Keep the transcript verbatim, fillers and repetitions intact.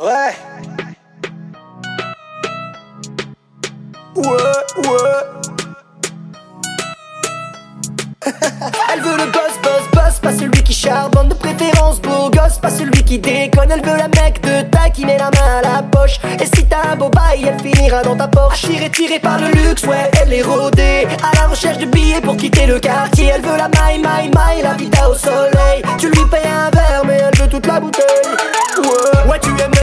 Ouais. Ouais, ouais. Elle veut le boss, boss, boss, pas celui qui charbonne, de préférence beau gosse, pas celui qui déconne. Elle veut la mec de taille qui met la main à la poche. Et si t'as un beau bail, elle finira dans ta poche. Attirée, tirée par le luxe, ouais, elle est rodée, à la recherche de billets pour quitter le quartier. Elle veut la maille, maille, maille, la vida au soleil. Tu lui payes un verre, mais elle veut toute la bouteille. Ouais, ouais, tu aimes